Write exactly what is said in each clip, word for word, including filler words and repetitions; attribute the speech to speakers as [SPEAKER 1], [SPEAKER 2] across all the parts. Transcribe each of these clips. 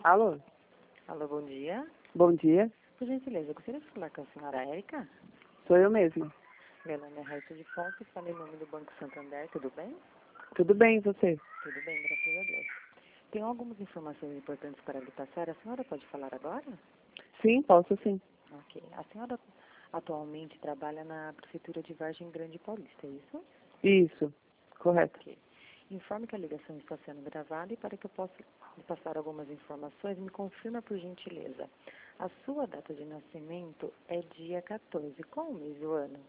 [SPEAKER 1] Alô?
[SPEAKER 2] Alô, bom dia.
[SPEAKER 1] Bom dia.
[SPEAKER 2] Por gentileza, eu gostaria de falar com a senhora Érica.
[SPEAKER 1] Sou eu mesma.
[SPEAKER 2] Meu nome é Raíssa de Fonte, falo em nome do Banco Santander, tudo bem?
[SPEAKER 1] Tudo bem, e você?
[SPEAKER 2] Tudo bem, graças a Deus. Tenho algumas informações importantes para lhe passar. A senhora pode falar agora?
[SPEAKER 1] Sim, posso sim.
[SPEAKER 2] Ok. A senhora atualmente trabalha na Prefeitura de Vargem Grande Paulista, é isso?
[SPEAKER 1] Isso, correto.
[SPEAKER 2] Ok. Informe que a ligação está sendo gravada e para que eu possa lhe passar algumas informações, me confirma por gentileza. A sua data de nascimento é dia quatorze. Qual o mês do ano?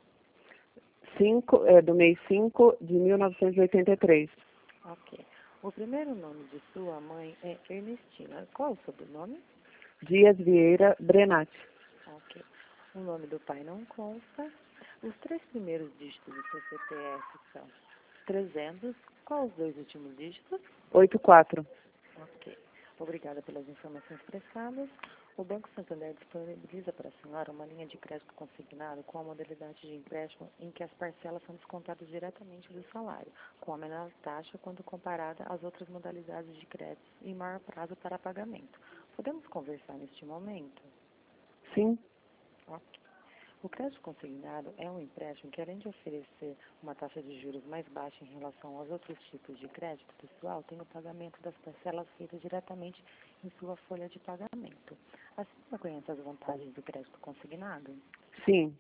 [SPEAKER 1] Cinco, é, do mês cinco de mil novecentos e oitenta e três.
[SPEAKER 2] Ok. O primeiro nome de sua mãe é Ernestina. Qual o sobrenome?
[SPEAKER 1] Dias Vieira Brenati.
[SPEAKER 2] Ok. O nome do pai não consta. Os três primeiros dígitos do seu C P F são trezentos. Qual os dois últimos dígitos?
[SPEAKER 1] oitenta e quatro.
[SPEAKER 2] Ok. Obrigada pelas informações prestadas. O Banco Santander disponibiliza para a senhora uma linha de crédito consignado com a modalidade de empréstimo em que as parcelas são descontadas diretamente do salário, com a menor taxa quando comparada às outras modalidades de crédito e maior prazo para pagamento. Podemos conversar neste momento?
[SPEAKER 1] Sim,
[SPEAKER 2] Ok. O crédito consignado é um empréstimo que, além de oferecer uma taxa de juros mais baixa em relação aos outros tipos de crédito pessoal, tem o pagamento das parcelas feito diretamente em sua folha de pagamento. A senhora conhece as vantagens do crédito consignado?
[SPEAKER 1] sim.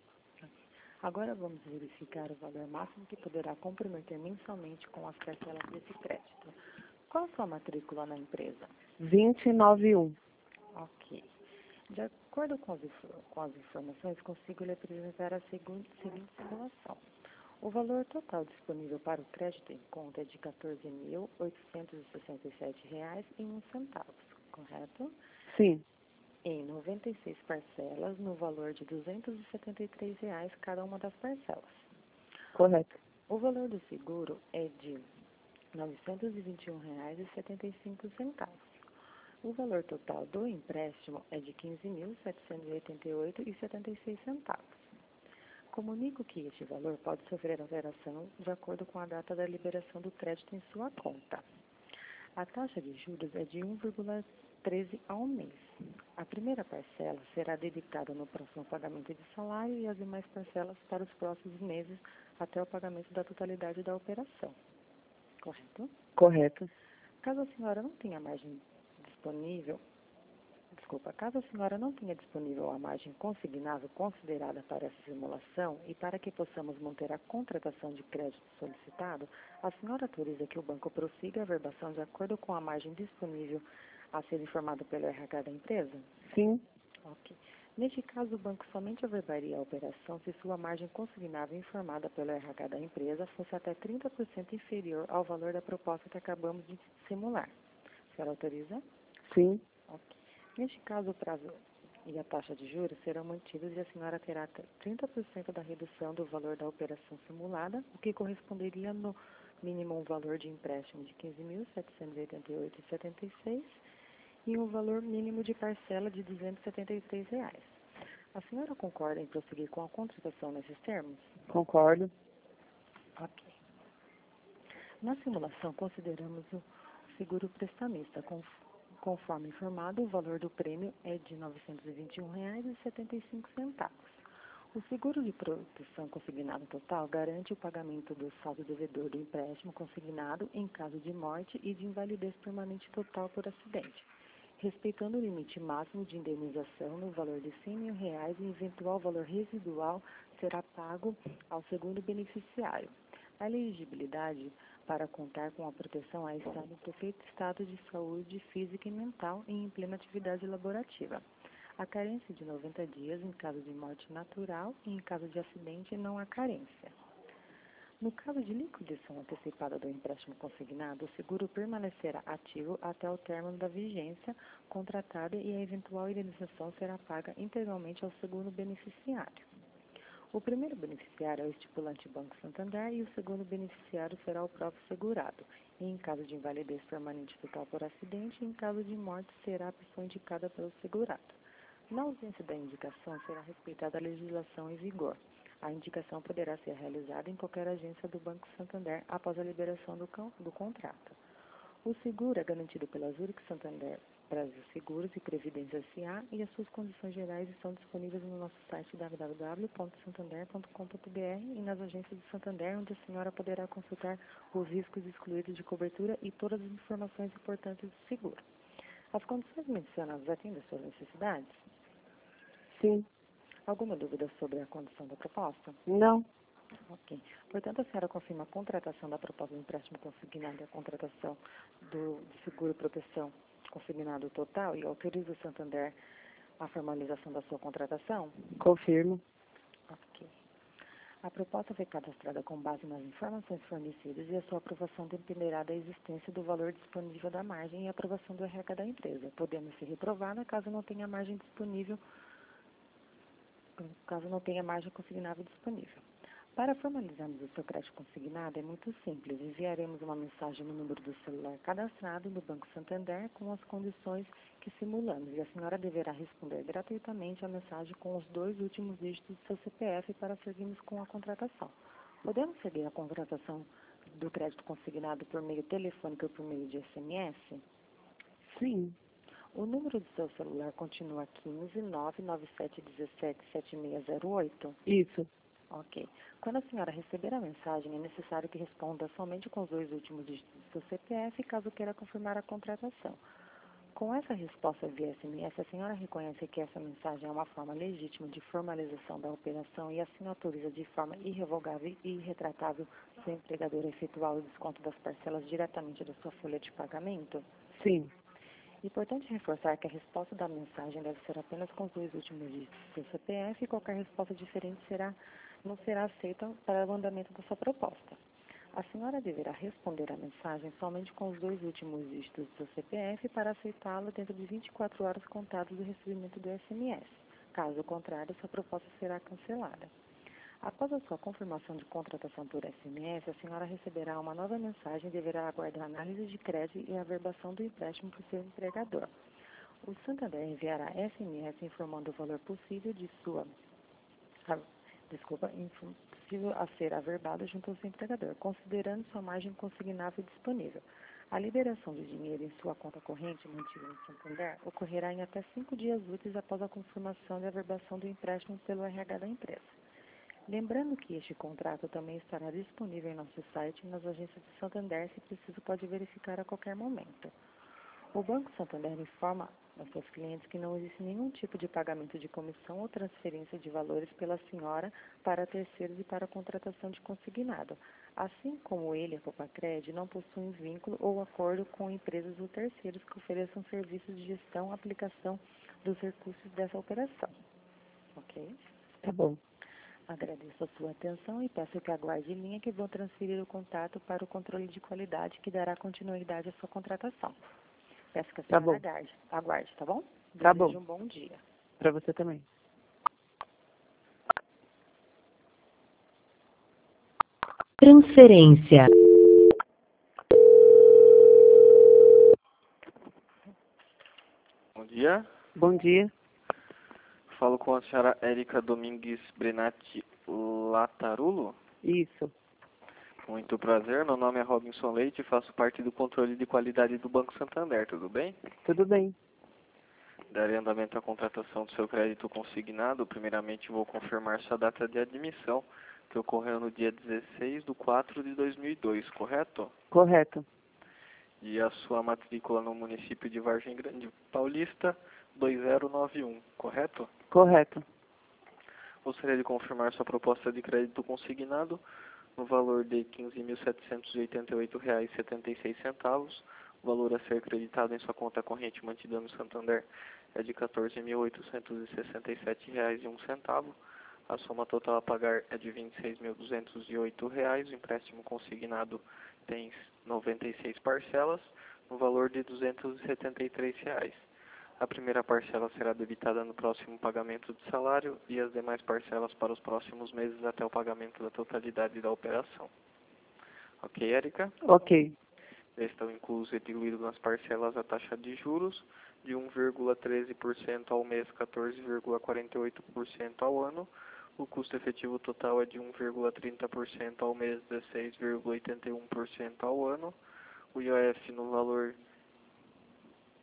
[SPEAKER 2] Agora vamos verificar o valor máximo que poderá comprometer mensalmente com as parcelas desse crédito. Qual a sua matrícula na empresa?
[SPEAKER 1] vinte e nove um.
[SPEAKER 2] Ok. De acordo com as, com as informações, consigo lhe apresentar a seguinte, seguinte simulação. O valor total disponível para o crédito em conta é de quatorze mil oitocentos e sessenta e sete reais e um centavo, correto?
[SPEAKER 1] Sim,
[SPEAKER 2] Em noventa e seis parcelas, no valor de duzentos e setenta e três reais cada uma das parcelas.
[SPEAKER 1] correto.
[SPEAKER 2] O valor do seguro é de novecentos e vinte e um reais e setenta e cinco centavos. O valor total do empréstimo é de quinze mil setecentos e oitenta e oito reais e setenta e seis centavos. Comunico que este valor pode sofrer alteração de acordo com a data da liberação do crédito em sua conta. A taxa de juros é de um vírgula treze ao mês. A primeira parcela será debitada no próximo pagamento de salário e as demais parcelas para os próximos meses até o pagamento da totalidade da operação. Correto?
[SPEAKER 1] Correto.
[SPEAKER 2] Caso a senhora não tenha margem disponível, desculpa, caso a senhora não tenha disponível a margem consignável considerada para essa simulação e para que possamos manter a contratação de crédito solicitado, a senhora autoriza que o banco prossiga a verbação de acordo com a margem disponível a ser informada pelo R H da empresa?
[SPEAKER 1] Sim,
[SPEAKER 2] Ok. Neste caso, o banco somente averbaria a operação se sua margem consignável informada pelo R H da empresa fosse até trinta por cento inferior ao valor da proposta que acabamos de simular. A senhora autoriza?
[SPEAKER 1] sim,
[SPEAKER 2] Ok. Neste caso, o prazo e a taxa de juros serão mantidos e a senhora terá até trinta por cento da redução do valor da operação simulada, o que corresponderia no mínimo um valor de empréstimo de quinze mil setecentos e oitenta e oito reais e setenta e seis centavos e um valor mínimo de parcela de duzentos e setenta e três reais. A senhora concorda em prosseguir com a contratação nesses termos?
[SPEAKER 1] concordo.
[SPEAKER 2] Ok. Na simulação, consideramos o seguro prestamista. Conforme informado, o valor do prêmio é de novecentos e vinte e um reais e setenta e cinco centavos. O seguro de proteção consignado total garante o pagamento do saldo devedor do empréstimo consignado em caso de morte e de invalidez permanente total por acidente, respeitando o limite máximo de indenização no valor de cem mil reais e eventual valor residual será pago ao segundo beneficiário. A elegibilidade para contar com a proteção a estar no perfeito estado de saúde física e mental e em plena atividade laborativa. A carência de noventa dias em caso de morte natural e em caso de acidente não há carência. No caso de liquidação antecipada do empréstimo consignado, o seguro permanecerá ativo até o término da vigência contratada e a eventual indenização será paga integralmente ao segundo beneficiário. O primeiro beneficiário é o estipulante Banco Santander e o segundo beneficiário será o próprio segurado. E em caso de invalidez permanente total por acidente, em caso de morte, será a pessoa indicada pelo segurado. Na ausência da indicação, será respeitada a legislação em vigor. A indicação poderá ser realizada em qualquer agência do Banco Santander após a liberação do, do contrato. O seguro é garantido pela Zurich Santander Brasil Seguros e Previdência S A e as suas condições gerais estão disponíveis no nosso site w w w ponto santander ponto com ponto b r e nas agências de Santander, onde a senhora poderá consultar os riscos excluídos de cobertura e todas as informações importantes do seguro. As condições mencionadas atendem às suas necessidades?
[SPEAKER 1] Sim.
[SPEAKER 2] Alguma dúvida sobre a condição da proposta?
[SPEAKER 1] Não.
[SPEAKER 2] Ok. Portanto, a senhora confirma a contratação da proposta de empréstimo consignado e a contratação do, do seguro proteção consignado total e autoriza o Santander a formalização da sua contratação?
[SPEAKER 1] Confirmo.
[SPEAKER 2] Ok. A proposta foi cadastrada com base nas informações fornecidas e a sua aprovação dependerá da existência do valor disponível da margem e aprovação do R H da empresa, podendo ser reprovada caso não tenha margem disponível, caso não tenha margem consignável disponível. Para formalizarmos o seu crédito consignado é muito simples. Enviaremos uma mensagem no número do celular cadastrado no Banco Santander com as condições que simulamos e a senhora deverá responder gratuitamente a mensagem com os dois últimos dígitos do seu C P F para seguirmos com a contratação. Podemos seguir a contratação do crédito consignado por meio telefônico ou por meio de S M S?
[SPEAKER 1] Sim.
[SPEAKER 2] O número do seu celular continua quinze, nove nove sete um sete, sete seis zero oito?
[SPEAKER 1] Isso.
[SPEAKER 2] Ok. Quando a senhora receber a mensagem, é necessário que responda somente com os dois últimos dígitos do seu C P F, caso queira confirmar a contratação. Com essa resposta via S M S, a senhora reconhece que essa mensagem é uma forma legítima de formalização da operação e assim autoriza de forma irrevogável e irretratável seu empregador a efetuar o desconto das parcelas diretamente da sua folha de pagamento?
[SPEAKER 1] Sim.
[SPEAKER 2] É importante reforçar que a resposta da mensagem deve ser apenas com os dois últimos dígitos do seu C P F e qualquer resposta diferente será, não será aceita para o andamento da sua proposta. A senhora deverá responder a mensagem somente com os dois últimos dígitos do seu C P F para aceitá-la dentro de vinte e quatro horas contadas do recebimento do S M S. Caso contrário, sua proposta será cancelada. Após a sua confirmação de contratação por S M S, a senhora receberá uma nova mensagem e deverá aguardar a análise de crédito e a averbação do empréstimo por seu empregador. O Santander enviará S M S informando o valor possível de sua... A, desculpa, possível a ser averbado junto ao seu empregador, considerando sua margem consignável disponível. A liberação de dinheiro em sua conta corrente mantida no Santander ocorrerá em até cinco dias úteis após a confirmação e averbação do empréstimo pelo R H da empresa. Lembrando que este contrato também estará disponível em nosso site e nas agências de Santander, se preciso pode verificar a qualquer momento. O Banco Santander informa aos seus clientes que não existe nenhum tipo de pagamento de comissão ou transferência de valores pela senhora para terceiros e para a contratação de consignado. Assim como ele, a Copacred, não possuem vínculo ou acordo com empresas ou terceiros que ofereçam serviços de gestão e aplicação dos recursos dessa operação. Ok?
[SPEAKER 1] Tá bom.
[SPEAKER 2] Agradeço a sua atenção e peço que aguarde em linha que vou transferir o contato para o controle de qualidade que dará continuidade à sua contratação. Peço que a
[SPEAKER 1] Tá
[SPEAKER 2] senhora
[SPEAKER 1] bom.
[SPEAKER 2] aguarde, aguarde, tá bom?
[SPEAKER 1] Tá
[SPEAKER 2] Desejo
[SPEAKER 1] bom.
[SPEAKER 2] um bom dia.
[SPEAKER 1] Para você também.
[SPEAKER 3] Transferência.
[SPEAKER 4] Bom dia.
[SPEAKER 1] Bom dia.
[SPEAKER 4] Falo com a senhora Érica Domingues Brenati Latarulo.
[SPEAKER 1] Isso.
[SPEAKER 4] Muito prazer, meu nome é Robinson Leite e faço parte do controle de qualidade do Banco Santander, tudo bem?
[SPEAKER 1] Tudo bem.
[SPEAKER 4] Darei andamento à contratação do seu crédito consignado. Primeiramente vou confirmar sua data de admissão, que ocorreu no dia dezesseis de quatro de dois mil e dois, correto?
[SPEAKER 1] Correto.
[SPEAKER 4] E a sua matrícula no município de Vargem Grande Paulista, dois zero nove um, correto?
[SPEAKER 1] Correto.
[SPEAKER 4] Gostaria de confirmar sua proposta de crédito consignado no valor de quinze mil setecentos e oitenta e oito reais e setenta e seis centavos. O valor a ser creditado em sua conta corrente mantida no Santander é de quatorze mil oitocentos e sessenta e sete reais e um centavo. A soma total a pagar é de vinte e seis mil duzentos e oito reais. O empréstimo consignado tem noventa e seis parcelas, no valor de duzentos e setenta e três reais. A primeira parcela será debitada no próximo pagamento de salário e as demais parcelas para os próximos meses até o pagamento da totalidade da operação. Ok, Érica?
[SPEAKER 1] Ok.
[SPEAKER 4] Estão inclusos e diluídos nas parcelas a taxa de juros de um vírgula treze por cento ao mês, quatorze vírgula quarenta e oito por cento ao ano. O custo efetivo total é de um vírgula trinta por cento ao mês, dezesseis vírgula oitenta e um por cento ao ano. O I O F no valor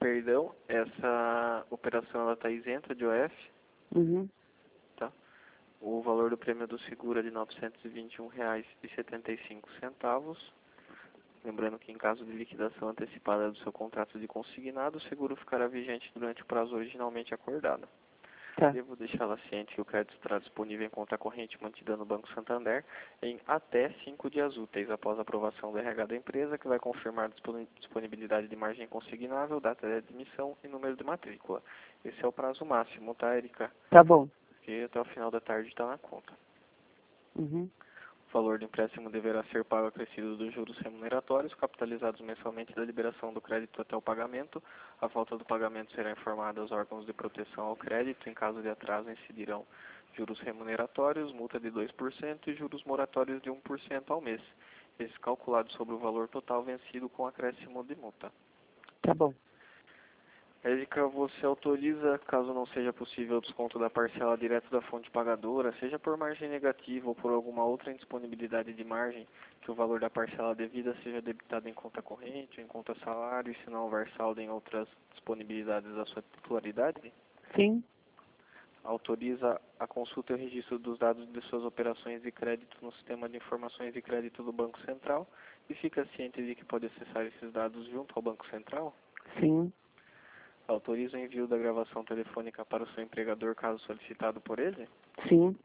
[SPEAKER 4] perdão, essa operação está isenta de O F.
[SPEAKER 1] Uhum.
[SPEAKER 4] Tá? O valor do prêmio do seguro é de novecentos e vinte e um reais e setenta e cinco centavos. Lembrando que em caso de liquidação antecipada do seu contrato de consignado, o seguro ficará vigente durante o prazo originalmente acordado.
[SPEAKER 1] Tá.
[SPEAKER 4] Devo deixá-la ciente que o crédito estará disponível em conta corrente mantida no Banco Santander em até cinco dias úteis após a aprovação do R H da empresa, que vai confirmar disponibilidade de margem consignável, data de admissão e número de matrícula. Esse é o prazo máximo, tá, Erika?
[SPEAKER 1] Tá bom.
[SPEAKER 4] Que até o final da tarde está na conta.
[SPEAKER 1] Uhum.
[SPEAKER 4] O valor do empréstimo deverá ser pago acrescido dos juros remuneratórios, capitalizados mensalmente da liberação do crédito até o pagamento. A falta do pagamento será informada aos órgãos de proteção ao crédito. Em caso de atraso, incidirão juros remuneratórios, multa de dois por cento e juros moratórios de um por cento ao mês. Esses calculados sobre o valor total vencido com acréscimo de multa.
[SPEAKER 1] Tá bom.
[SPEAKER 4] Érica, você autoriza, caso não seja possível o desconto da parcela direto da fonte pagadora, seja por margem negativa ou por alguma outra indisponibilidade de margem, que o valor da parcela devida seja debitado em conta corrente ou em conta salário, e se não houver saldo em outras disponibilidades da sua titularidade?
[SPEAKER 1] Sim.
[SPEAKER 4] Autoriza a consulta e o registro dos dados de suas operações de crédito no sistema de informações de crédito do Banco Central e fica ciente de que pode acessar esses dados junto ao Banco Central?
[SPEAKER 1] Sim.
[SPEAKER 4] Autoriza o envio da gravação telefônica para o seu empregador, caso solicitado por ele?
[SPEAKER 1] Sim.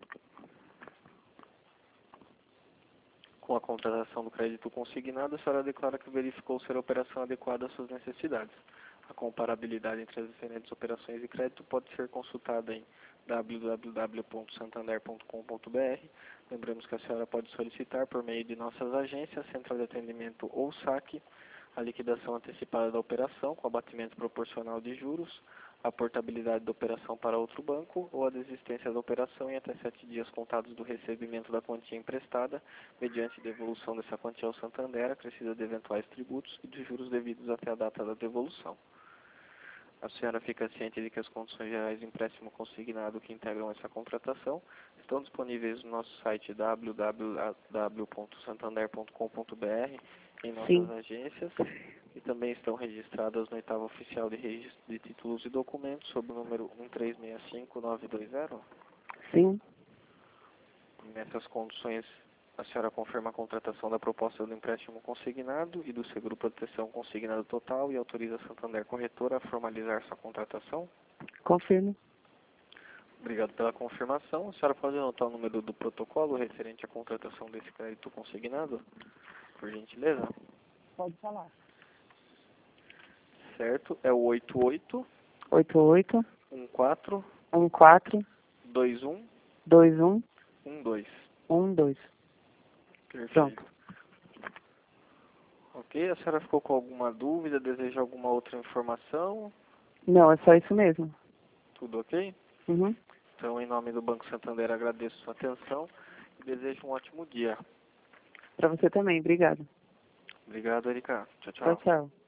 [SPEAKER 4] Com a contratação do crédito consignado, a senhora declara que verificou ser a operação adequada às suas necessidades. A comparabilidade entre as diferentes operações de crédito pode ser consultada em w w w ponto santander ponto com ponto b r. Lembramos que a senhora pode solicitar, por meio de nossas agências, Central de Atendimento ou saque, a liquidação antecipada da operação com abatimento proporcional de juros, a portabilidade da operação para outro banco ou a desistência da operação em até sete dias contados do recebimento da quantia emprestada, mediante devolução dessa quantia ao Santander, acrescida de eventuais tributos e de juros devidos até a data da devolução. A senhora fica ciente de que as condições gerais de empréstimo consignado que integram essa contratação estão disponíveis no nosso site w w w ponto santander ponto com ponto b r, em nossas
[SPEAKER 1] Sim.
[SPEAKER 4] agências, e também estão registradas no oitavo oficial de registro de títulos e documentos sob o número um três seis cinco nove dois zero.
[SPEAKER 1] Sim.
[SPEAKER 4] Nessas condições, a senhora confirma a contratação da proposta do empréstimo consignado e do seguro proteção consignado total e autoriza a Santander Corretora a formalizar sua contratação?
[SPEAKER 1] Confirmo.
[SPEAKER 4] Obrigado pela confirmação. A senhora pode anotar o número do protocolo referente à contratação desse crédito consignado, por gentileza?
[SPEAKER 1] Pode falar.
[SPEAKER 4] Certo, é o oito oito
[SPEAKER 1] Oito oito
[SPEAKER 4] um quatro
[SPEAKER 1] um quatro
[SPEAKER 4] dois um
[SPEAKER 1] dois um
[SPEAKER 4] um dois.
[SPEAKER 1] um dois.
[SPEAKER 4] Perfeito.
[SPEAKER 1] Pronto.
[SPEAKER 4] Ok, a senhora ficou com alguma dúvida? Deseja alguma outra informação?
[SPEAKER 1] Não, é só isso mesmo.
[SPEAKER 4] Tudo ok?
[SPEAKER 1] Uhum.
[SPEAKER 4] Então, em nome do Banco Santander, agradeço sua atenção e desejo um ótimo dia.
[SPEAKER 1] Pra você também. Obrigada.
[SPEAKER 4] Obrigado, Erika. Tchau,
[SPEAKER 1] Tchau,
[SPEAKER 4] tchau.
[SPEAKER 1] tchau.